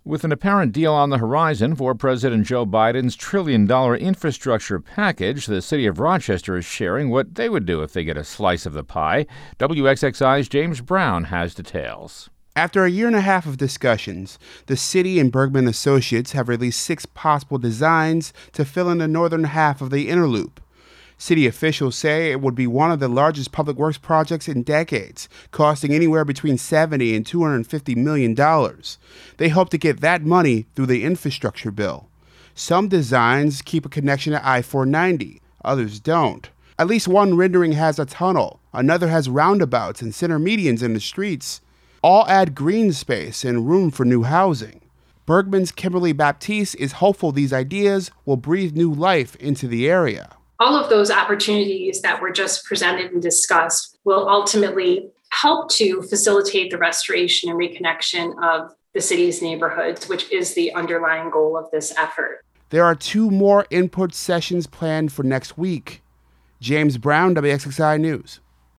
With an apparent deal on the horizon for President Joe Biden's trillion-dollar infrastructure package, the city of Rochester is sharing what they would do if they get a slice of the pie. WXXI's James Brown has details. After a year and a half of discussions, the city and Bergman Associates have released 6 possible designs to fill in the northern half of the inner loop. City officials say it would be one of the largest public works projects in decades, costing anywhere between $70 and $250 million. They hope to get that money through the infrastructure bill. Some designs keep a connection to I-490, others don't. At least one rendering has a tunnel, another has roundabouts and center medians in the streets. All add green space and room for new housing. Bergman's Kimberly Baptiste is hopeful these ideas will breathe new life into the area. All of those opportunities that were just presented and discussed will ultimately help to facilitate the restoration and reconnection of the city's neighborhoods, which is the underlying goal of this effort. There are 2 more input sessions planned for next week. James Brown, WXXI News.